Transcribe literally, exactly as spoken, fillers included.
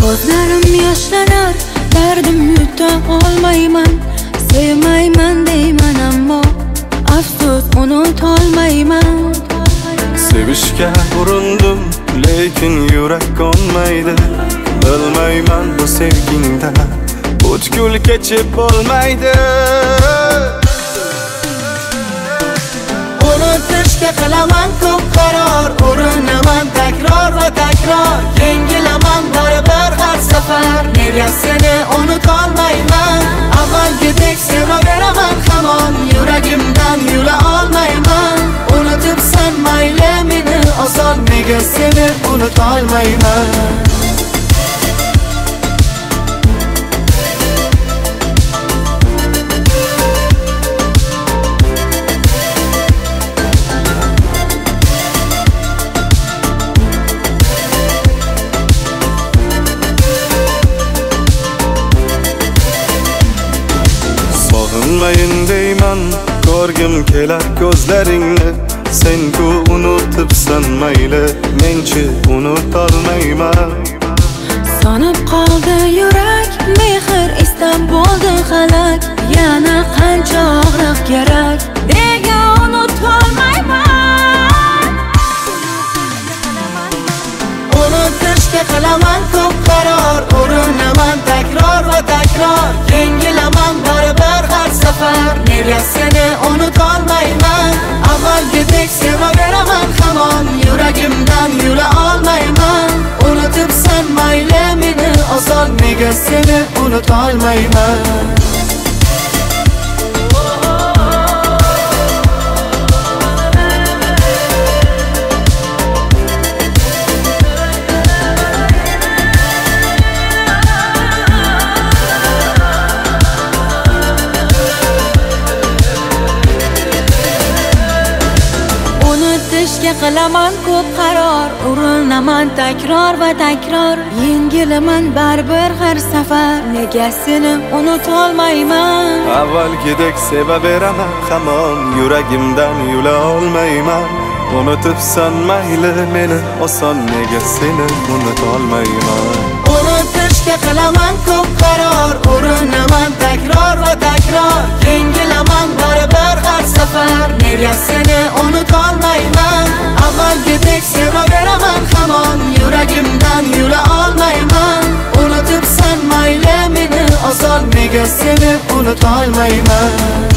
Ko'zlarim yoshlanar, dardim yuta olmayman. Sevmayman deyman ammo afsus unutolmayman. Sevishga urindim, lekin yurak konmaydi. Bilmayman bu sevgingda butkul kechib bo'lmaydi. Unutishga qilaman ko'p qaror, urinaman takror va takror. Yengilaman baribir har safar, nega seni unutolmayman. Avvalgidek sevaveraman hamon, yuragimdan yula olmayman. Unutibsan mayli meni oson, nega seni unutolmayman. Sog'inmayin deyman, ko'rgim kelar ko'zlaringni. Sen-ku unutibsan mayli, menchi unutolmayman. Sonib qoldi yurak, mehr istab bo'ldi halak. Yana qancha og'riq kerak, nega unutolmayman. Unutishga qilaman ko'p qaror, urinaman takror va takror. Yengilaman baribir har safar, nega seni unutolmayman. Avvalgidek sevaveraman hamon, yuragimdan yula olmayman. Unutibsan mayli meni oson, nega seni unutolmayman. Unutishga qilaman ko'p qaror, urinaman takror va takror. Yengilaman baribir har safar, nega seni unutolmayman. Avvalgidek sevaveraman hamon, yuragimdan yula olmayman. Unutibsan mayli meni oson, nega seni unutolmayman. Unutishga qilaman ko'p qaror, urinaman takror va takror. Yengilaman baribir har safar, nega seni unutolmayman. Avvalgidek sevaveraman hamon, yuragimdan yula olmayman. Unutibsan mayli meni oson, nega seni unutolmayman.